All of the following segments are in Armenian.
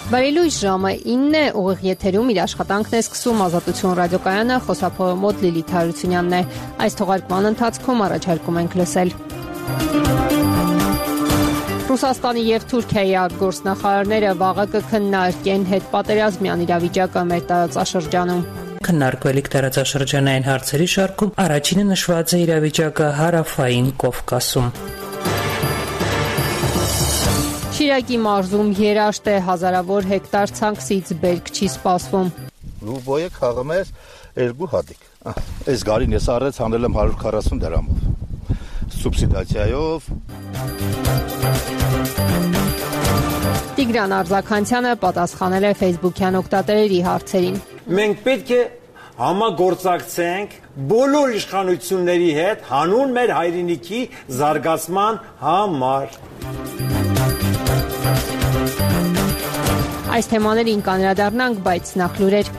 Բարելույս ժամը 9 է, ուղիղ եթերում իր աշխատանքն է սկսում Ազատություն ռադիոկայանը, խոսափողը մոտ Լիլիթ Հարությունյանն է։ Այս թողարկման ընթացքում առաջարկում ենք լսել Ռուսաստանի և Թուրքիայի արտգործնախարարները վաղը կքննարկեն հետպատերազմյան իրավիճակը մեր տարածաշրջանում։ Քննարկվելիք տարածաշրջանային հարցերի շարքում առաջինը նշված է իրավիճակը հարավային Կովկասում։ Շիրակի մարզում երաշտ է, հազարավոր հեկտար ցանքսից բերք չի սպասվում։ Լուբոյը քաղում է 2 հատիկ։ Այս գարին ես առեց հանել եմ 140 դրամով։ Սուբսիդացիայով։ Տիգրան Արզականցյանը պատասխանել է Facebook-յան օգտատերերի հարցերին։ Մենք պետք է համագործակցենք բոլոր իշխանությունների հետ հանուն մեր հայրենիքի զարգացման համար։ Այս թեմաներին կանրադառնանք, բայց նախ լուրեր։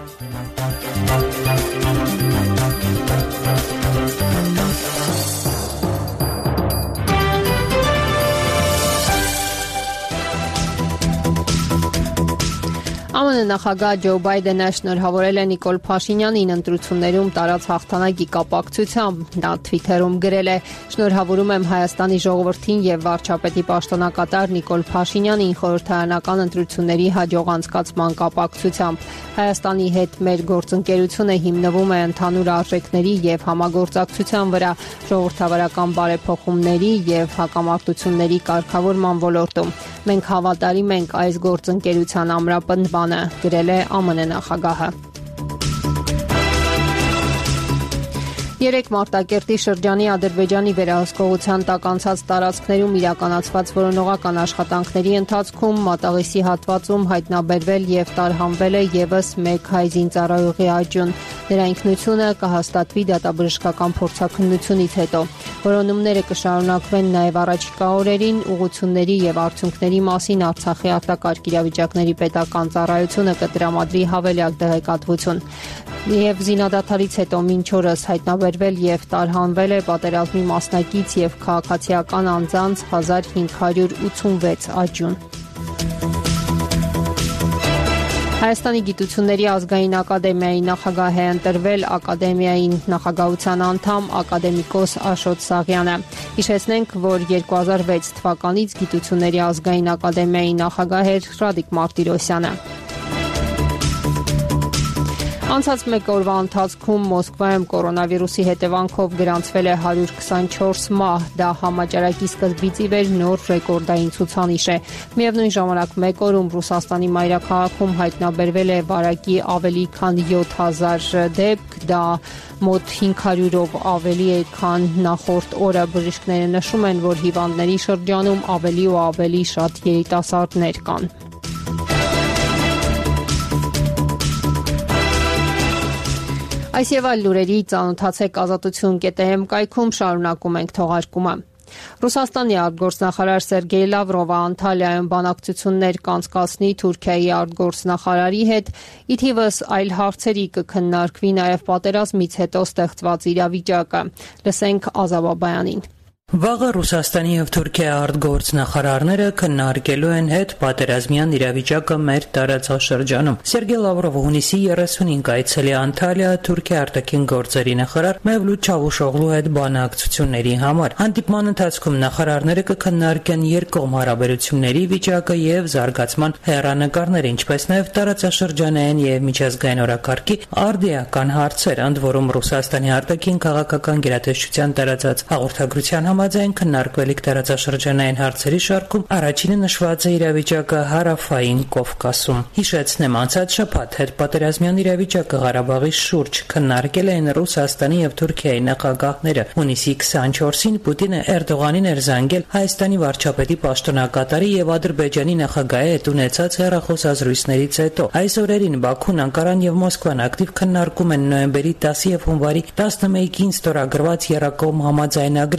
ԱՄՆ նախագահ Ջո Բայդենը շնորհավորել է Նիկոլ Փաշինյանին ընտրություններում տարած հաղթանակի կապակցությամբ։ Նա Twitter-ում գրել է. «Շնորհավորում եմ Հայաստանի ժողովրդին եւ վարչապետի պաշտոնակատար Նիկոլ Փաշինյանին խորհրդարանական ընտրությունների հաջող անցկացման կապակցությամբ։ Հայաստանի հետ մեր գործընկերությունը հիմնվում է ընդհանուր արժեքների եւ համագործակցության վրա ժողովրդավարական բարեփոխումների եւ հակամարտությունների կարգավորման ոլորտում։ Մենք հավատարիմ ենք այս գործընկերության ամրապնդմանը», գրել է ԱՄՆ նախագահը։ Երեկ Մարտակերտի շրջանի Ադրբեջանի վերահսկողության տակ անցած տարածքներում իրականացված որոնողական աշխատանքների ընթացքում Մատաղիսի հատվածում հայտնաբերվել եւ տարհանվել է եւս մեկ հայ զինծառայողի աճյուն։ Նրա ինքնությունը կհաստատվի դատաբժշկական փորձաքննությունից հետո։ Որոնումները կշարունակվեն նաեւ առաջիկա օրերին ուղղությունների եւ արդյունքների մասին Արցախի արտակարգ իրավիճակների պետական ծառայությունը կտրամադրի հավելյալ տեղեկատվություն։ Եվ զինադադարից հետո մինչ օրս հայտնաբերվել եւ տարհանվել է պատերազմի մասնակից եւ քաղաքացիական անձանց 1586 աճյուն։ Հայաստանի գիտությունների ազգային ակադեմիայի նախագահ է ընտրվել ակադեմիային նախագահության անդամ ակադեմիկոս Աշոտ Սաղյանը։ Հիշեցնենք, որ 2006 թվականից գիտությունների ազգային ակադեմիայի նախագահ էր Ռադիկ Մարտիրոսյանը։ Անցած մեկ օրվա ընթացքում Մոսկվայում կորոնավիրուսի հետևանքով գրանցվել է 124 մահ, դա համաճարակի սկզբից ի վեր նոր ռեկորդային ցուցանիշ է։ Միևնույն ժամանակ մեկ օրում Ռուսաստանի մայրաքաղաքում հայտնաբերվել է վարակի ավելի քան 7000 դեպք, դա մոտ 500-ով ավելի է, քան նախորդ օրը։ Բժիշկները նշում են, որ հիվանդների շրջանում ավելի ու ավելի շատ երիտասարդներ կան։ Այս եւ այլ լուրերի ծանոթացեք ազատություն.am կայքում, շարունակում ենք թողարկումը։ Ռուսաստանի արտգործնախարար Սերգեյ Լավրովը Անտալիայում բանակցություններ կանցկացնի Թուրքիայի արտգործնախարարի հետ, ի թիվս այլ հարցերի կքննարկվի նաեւ պատերազմից հետո ստեղծված իրավիճակը։ Լսենք Ազա Բաբայանին։ Վաղը Ռուսաստանի եւ Թուրքիայի արտգործնախարարները քննարկելու են հետպատերազմյան իրավիճակը մեր տարածաշրջանում։ Սերգեյ Լավրովը հունիսի 35 այցելի Անտալիա Թուրքիա արտաքին գործերի նախարար Մևլութ Չավուշօղլու հետ բանակցությունների համար։ Հանդիպման ընթացքում նախարարները կքննարկեն երկկողմ հարաբերությունների վիճակը եւ զարգացման հեռանկարները, ինչպես նաեւ տարածաշրջանային եւ միջազգային օրակարգի արդիական հարցեր, ընդ որում Ռուսաստանի արտաքին քաղաքական գերատեսչության տարածած հաղորդագրության համաձայն քննարկվելիք տարածաշրջանային հարցերի շարքում առաջինը նշված է իրավիճակը հարավային Կովկասում։ Հիշեցնեմ, անցած շաբաթ հետպատերազմյան իրավիճակը Ղարաբաղի շուրջ քննարկել են Ռուսաստանի եւ Թուրքիայի նախագահները։ Հունիսի 24-ին Պուտինը Էրդողանին էր զանգել Հայաստանի վարչապետի պաշտոնակատարի եւ Ադրբեջանի նախագահի հետ ունեցած հեռախոսազրույցներից հետո։ Այս օրերին Բաքուն, Անկարան եւ Մոսկվան ակտիվ քննարկում են նոյեմբերի 10 եւ հունվարի 11-ին ստորագրված երկկողմ համաձայնագրերը եւ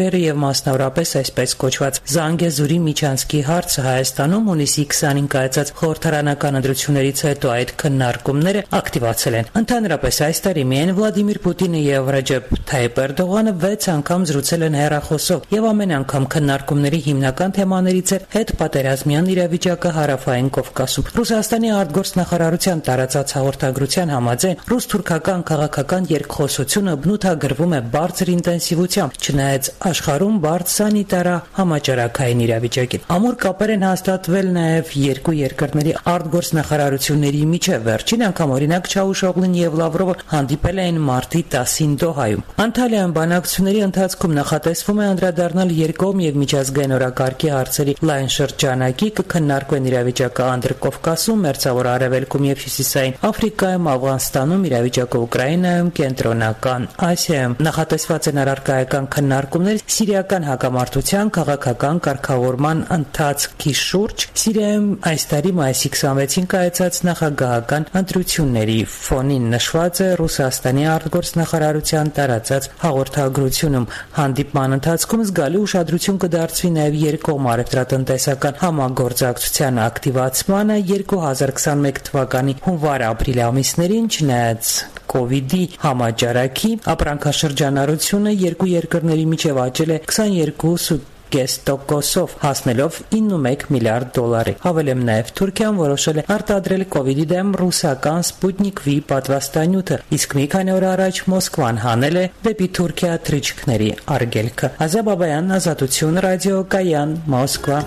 մասնավորապես այսպես կոչված Զանգեզուրի միջանցքի հարցը Հայաստանում հունիսի 25-ին կայացած խորհրդարանական ընտրություններից հետո այդ քննարկումները ակտիվացել են։ Ընդհանրապես այս տարի միայն Վլադիմիր Պուտինը եւ Ռեջեփ Թայիփ Էրդողանը 6 անգամ զրուցել են հեռախոսով եւ ամեն անգամ քննարկումների հիմնական թեմաներից էր հետպատերազմյան իրավիճակը Հարավային Կովկասում։ Ռուսաստանի արտգործնախարարության տարածած հաղորդագրության համաձայն ռուս-թուրքական քաղաքական երկխոսությունը բնութագրվում է բարձր ինտենսիվությամբ, չնայած աշխարհում բարձր սանիտարահամաճարակային իրավիճակին։ Ամուր կապեր են հաստատվել նաև երկու երկրների արտգործնախարարությունների միջև։ Վերջին անգամ օրինակ Չաուշօղլուն եւ Լավրովը հանդիպել էին մարտի 10-ին Դոհայում։ Անտալիայում բանակցությունների ընթացքում նախատեսվում է անդրադառնալ երկկողմ եւ միջազգային օրակարգի հարցերի լայն շրջանակի, կքննարկվեն իրավիճակը Անդրկովկասում, Մերձավոր Արևելքում եւ Հյուսիսային Աֆրիկայում, Աֆղանստանում, իրավիճակը Ուկրաինայում, Կենտրոնական Ասիայում։ Նախատեսված են առարկայական քննարկումներ սիրիական հակամարտության քաղաքական կարգավորման ընթացքի շուրջ, Սիրիայում այս տարի մայիսի 26-ին կայացած նախագահական ընտրությունների ֆոնին, նշված է Ռուսաստանի արտգործնախարարության տարածած հաղորդագրությունում։ Հանդիպման ընթացքում զգալի ուշադրություն կդարձվի նաև երկկողմ առևտրատնտեսական համագործակցության ակտիվացմանը 2021 թվականի հունվար-ապրիլ ամիսներին, չնայած կոവിഡ്ի համաճարակի ապրանքաշրջանառությունը երկու երկրների միջև աճել է 22.5%-ով, հասնելով 91 միլիարդ դոլարի։ Հավելեմ նաև Թուրքիան որոշել է արտադրել կոവിഡ്ի դեմ ռուսական Սպուտնիկ V պատվաստանյութը, իսկ մի քանի օր առաջ Մոսկվան հանել է դեպի Թուրքիա թռիչքների արգելքը։ Ազա Բաբայան, Ազատություն, Ռադիո Կայան, Մոսկվա։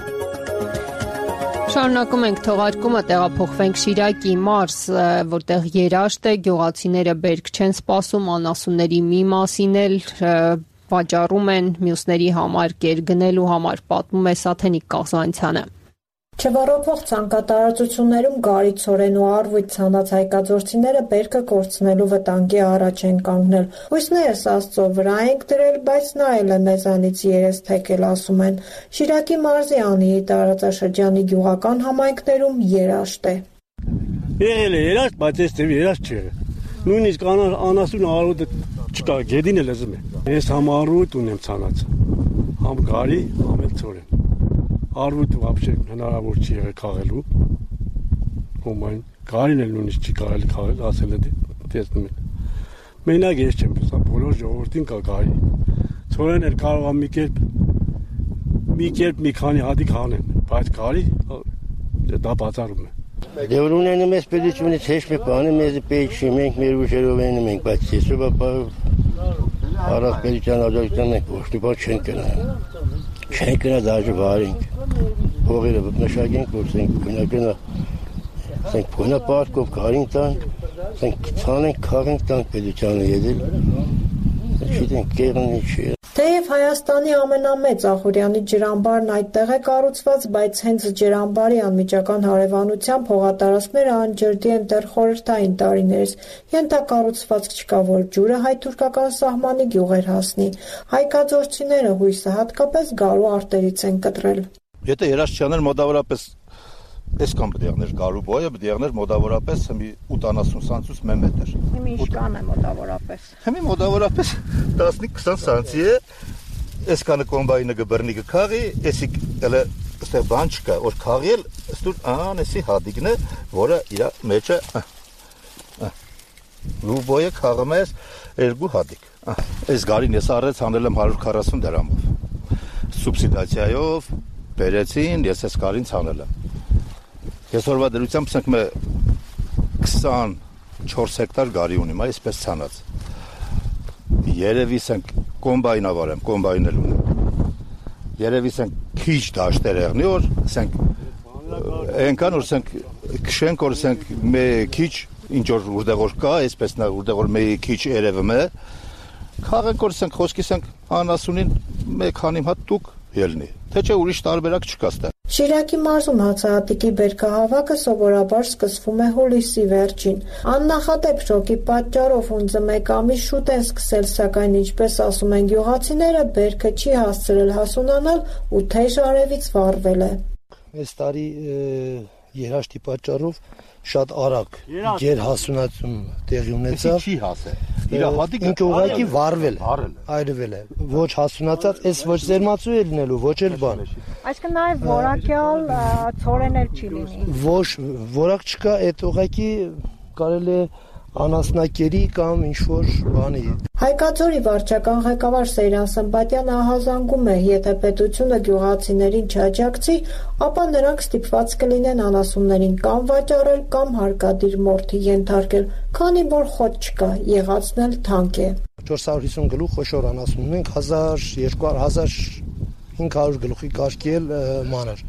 Շարունակում ենք թողարկումը, տեղափոխվենք Շիրակի մարզ, որտեղ երաշտ է, գյուղացիները բերք չեն սպասում, անասունների մի մասին էլ վաճառում են մյուսների համար, կերգնելու համար, պատմում է Սաթենիկ Կաղզանցյանը։ Չվառոքվող ցանկատարածություններում գարի, ցորեն ու արվույթ ցանած հայկաձորցիները բերքը կորցնելու վտանգի առաջ են կանգնել։ Հույսներս Աստծո վրա ենք դրել, բայց նա էլ է մեզանից երես թեքել, ասում են։ Շիրակի մարզի Անիի տարածաշրջանի գյուղական համայնքներում երաշտ է։ Եղել է երաշտ, բայց այստեղ երաշտ չէ։ Նույնիսկ անասուն արուտը չկա, գեդին էլ զում է։ Ես համ արուտ ունեմ ցանած, համ գարի, համ էլ ցորեն։ Արվուտը вообще հնարավոր չի եղել քաղելու։ Ոմայն գարին էլ նույնիսկ չի կարելի քաղել, ասել է տեսնում եք։ Մենակ ես չեմ, սա բոլոր ժողովրդին կա գարի։ Ցորեն էլ կարող է մի քանի հատիկ հանեն, բայց գարի դա բացառում է։ Դեռ ունենում ես պետությունից հեշտ մի բանը մեզ պետք չի, մենք մեր ուժերով ենում ենք, բայց այսօր առանց պետության աջակցության մենք ոչ մի բան չենք գնա։ Չենք գնա դաժե վարենք։ Փողերը մշակենք, որ ասենք փոնապարկով կարին տանք, ասենք ցանենք, քաղենք տանք պետությանը յետել։ Չգիտենք կերնի չի։ Թեև Հայաստանի ամենամեծ Ախուրյանի ջրամբարն այդտեղ է կառուցված, բայց հենց ջրամբարի անմիջական հարևանությամբ հողատարածքները անջրդի են դեռ խորհրդային տարիներից։ Ենթակառուցվածք չկա, որ ջուրը հայ-թուրքական սահմանի գյուղեր հասնի։ Հայկաձորցիները հույսը հատկապես գարու արտերից են կտրել։ Եթե երաշտ չաներ մոտավորապես այսքան պետք է եղներ գարու բոյը, պետք է եղներ մոտավորապես 80 սանտուս մետր։ Հիմա ինչքան է մոտավորապես։ Հիմա մոտավորապես 15-20 սանտի է։ Այսքանը կոմբայնը գբրնի գքաղի, էսիկ էլ այստեղ բան չկա, որ քաղել, ստուր անեսի հադիգն է, որը իր մեջը լու բոյը քաղում է երկու հադիգ։ Այս գարին ես առեց հանել եմ 140 դրամով։ Սուբսիդացիայով բերեցին, ես այս գարին ցանել եմ։ Այսօրվա դրությամբ ասենք մե 24 հեկտար գարի ունիմ, այսպես ցանած։ Երևի ասենք կոմբայն ավարեմ, կոմբայն էլ ունեմ։ Երևի ասենք քիչ դաշտեր եղնի, որ ասենք այնքան որ ասենք քշենք, որ ասենք մի քիչ ինչ որ ուրդեղոր կա, այսպես նա ուրդեղոր մի քիչ երևում է։ Քաղենք որ ասենք խոսքի ասենք անասունին մի քանի հատ տուկ ելնի։ Թե չէ ուրիշ տարբերակ չկա ստեղ։ Շիրակի մարզում հացահատիկի բերքահավաքը սովորաբար սկսվում է հուլիսի վերջին։ Աննախադեպ շոկի պատճառով հունձը մեկ ամիս շուտ են սկսել, սակայն ինչպես ասում են գյուղացիները, բերքը չի հասցրել հասունանալ ու թեժ արևից վառվել է։ Այս տարի երաշտի պատճառով շատ արագ գերհասունացում տեղի ունեցավ։ Չի հասել։ Իր հատիկը ինքը ուղղակի վառվել է, այրվել է։ Ոչ հասունացած, այս ոչ զերմացու է լինելու, ոչ էլ բան։ Այսինքն նաև որակյալ ծորեներ չի լինի։ Ոչ որակ չկա, այդ ուղղակի կարելի է անասնակերի կամ ինչ-որ բանի։ Հայկաձորի վարչական ղեկավար Սեյրան Սմբատյանը ահազանգում է, եթե պետությունը գյուղացիներին չաջակցի, ապա նրանք ստիպված կլինեն անասուններին կամ վաճառել, կամ հարկադիր մորթի ենթարկել, քանի որ խոտ չկա, եղածն էլ թանկ է։ 450 գլուխ խոշոր անասուն ունենք, 1200-1500 գլուխի կարգել մանր։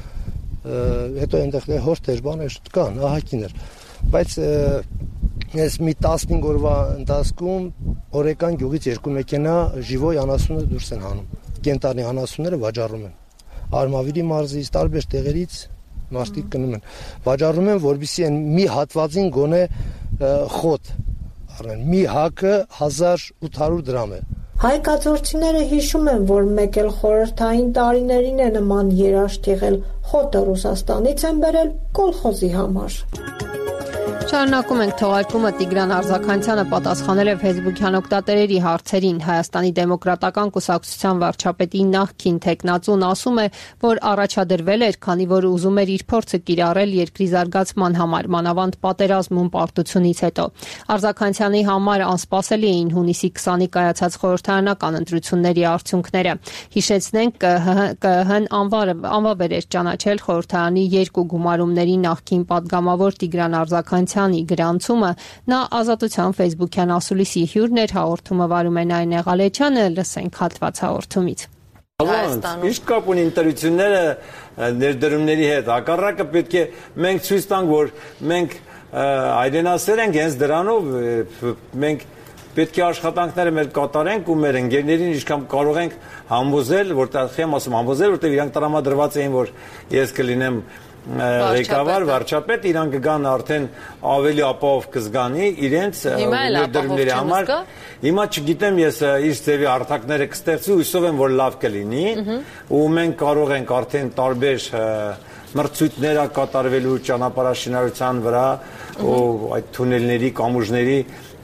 Հետո այնտեղ հորտեր, բաներ կան, ահագիներ, բայց ես մի 15 օրվա ընթացքում օրեկան գյուղից 2 մեքենա ժիվոյ անասունը դուրս են հանում։ Կենտանի անասունները վաճառում են։ Արմավիրի մարզից, տարբեր տեղերից մարդիկ գնում են։ Վաճառում են, որովհետեւ են մի հատվածին գոնե խոտ առնեն։ Մի հակը 1800 դրամ է։ Հայկաձորցիները հիշում են, որ մեկ էլ խորհրդային տարիներին է նման երաշտ եղել, խոտը Ռուսաստանից են բերել կոլխոզի համար։ Շարունակում ենք թողարկումը Տիգրան Արզականցյանը պատասխանել է Facebook-յան օգտատերերի հարցերին։ Հայաստանի դեմոկրատական կուսակցության վարչապետի նախկին տեխնացուն ասում է, որ առաջադրվել էր, քանի որ ուզում էր իր փորձը կիրառել երկրի զարգացման համար, մանավանդ պատերազմում պարտությունից հետո։ Արզականցյանի համար անսպասելի էին հունիսի 20-ի կայացած խորհրդարանական ընտրությունների արդյունքները։ Հիշեցնենք, ԿԸՀ-ն անվավեր էր ճանաչել խորհրդարանի երկու գումարումների նախկին падգամավոր Տիգրան Արզականցյանի գրանցումը, նա Ազատության Facebook-յան ասուլիսի հյուրն էր, հաղորդումը վարում է Նայնե Ղալեչյանը, լսենք հատված հաղորդումից։ Ինչ կապ ունի ընտրությունները ներդրումների հետ, հակառակը պետք է մենք ցույց տանք, որ մենք հայրենասեր ենք, հենց դրանով մենք պետք է աշխատանքները մեր կատարենք ու մեր ընկերներին ինչքան կարող ենք համոզել, որտեղ եմ ասում համոզել, որտեղ իրանք տրամադրված էին, որ ես կլինեմ ղեկավար, վարչապետ, իրանք կգան արդեն ավելի ապահով կզգանի իրենց ներդրումների համար։ Հիմա չգիտեմ ես իր ձևի արտակները կստեղծի, հույսով եմ, որ լավ կլինի ու մենք կարող ենք արդեն տարբեր մրցույթներ կատարվելու ճանապարհաշինարարության վրա ու այդ թունելների, կամուրջների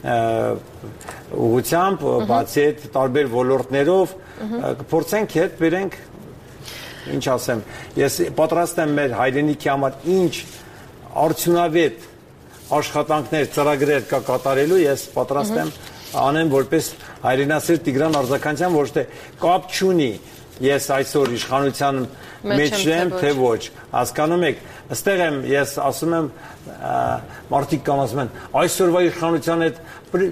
ուղղությամբ, բացի այդ տարբեր ոլորտներով կփորձենք հետ բերենք ինչ ասեմ, ես պատրաստ եմ մեր հայրենիքի համար ինչ արդյունավետ աշխատանքներ, ծրագրեր կա կատարելու, ես պատրաստ եմ անեմ որպես հայրենասեր Տիգրան Արզականցյան, ոչ թե կապ չունի ես այսօր իշխանության մեջ եմ, թե ոչ, հասկանում եք, այստեղ եմ, ես ասում եմ, մարդիկ կամ ասում են, այսօրվա իշխանության հետ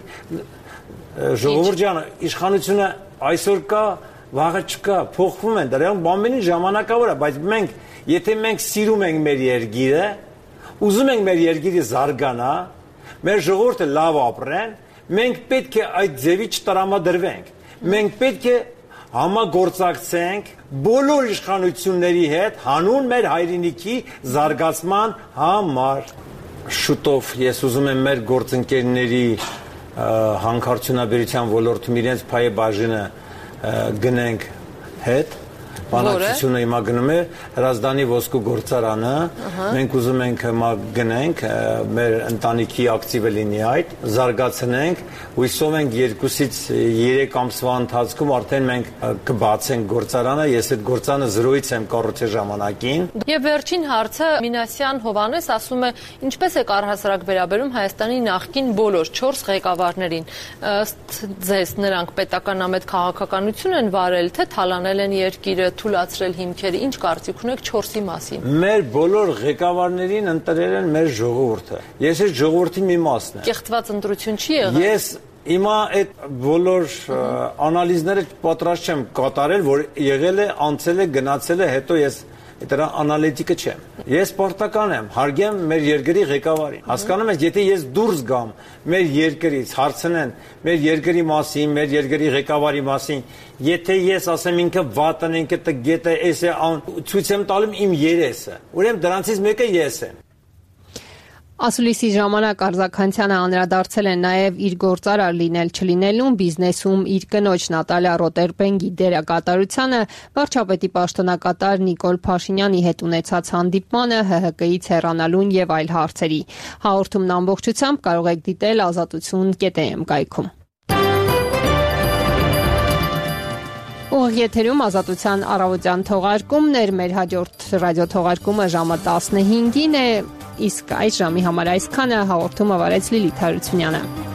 ժողովուրդ ջան, իշխանությունը այսօր կա վաղը չկա, փոխվում են, դրանք բամենին ժամանակավոր է, բայց մենք, եթե մենք սիրում ենք մեր երկիրը, ուզում ենք մեր երկիրը զարգանա, մեր ժողովուրդը լավ ապրեն, մենք պետք է այդ ձևի չտրամադրվենք, մենք պետք է համագործակցենք բոլոր իշխանությունների հետ հանուն մեր հայրենիքի զարգացման համար։ Շուտով ես ուզում եմ մեր գործընկերների հանքարդյունաբերության ոլորտում իրենց փայե բաժինը գնենք հետ, բանակցությունը հիմա գնում է Հրազդանի ոսկու գործարանը, մենք ուզում ենք հիմա գնենք, մեր ընտանիքի ակտիվը լինի այդ, զարգացնենք, հույսով ենք 2-ից 3 ամսվա ընթացքում արդեն մենք կբացենք գործարանը, ես այդ գործարանը զրոյից եմ կառուցել ժամանակին։ Եվ վերջին հարցը Մինասյան Հովանես ասում է, ինչպես է առհասարակ վերաբերում Հայաստանի նախկին բոլոր 4 ղեկավարներին, ըստ ձեզ նրանք պետական ամետ քաղաքականություն են վարել, թե թալանել են երկիրը, թուլացրել հիմքերը, ինչ կարծիք ունեք 4-ի մասին։ Մեր բոլոր ղեկավարներին ընտրել են մեր ժողովուրդը։ Ես այդ ժողովրդի մի մասն եմ։ Կեղծված ընտրություն չի եղել։ Ես հիմա այդ բոլոր անալիզները պատրաստ չեմ կատարել, որ եղել է, անցել է, գնացել է, հետո ես դրա անալիտիկը չեմ։ Ես պարտական եմ, հարգեմ մեր երկրի ղեկավարին։ Հասկանում եք, եթե ես դուրս գամ մեր երկրից, հարցնեն մեր երկրի մասին, մեր երկրի ղեկավարի մասին, եթե ես ասեմ ինքը վատն, ինքը տգետ է, էս է, ցույց եմ տալու իմ երեսը։ Ուրեմն դրանցից մեկը ես եմ։ Ասուլիսի ժամանակ Արզականցյանը անդրադարձել է նաև իր գործարար լինել-չլինելուն բիզնեսում իր կնոջ Նատալիա Ռոտերբենգի դերակատարությանը, վարչապետի պաշտոնակատար Նիկոլ Փաշինյանի հետ ունեցած հանդիպմանը, ՀՀԿ-ից հեռանալուն եւ այլ հարցերի։ Հաղորդումն ամբողջությամբ կարող եք դիտել azatutsun.am կայքում։ Եթերում Ազատության առավոտյան թողարկումներ, մեր հաջորդ ռադիոթողարկումը ժամը 15-ին է, իսկ այս ժամի համար այսքանը։ Հաղորդումը վարեց Լիլիթ Հարությունյանը։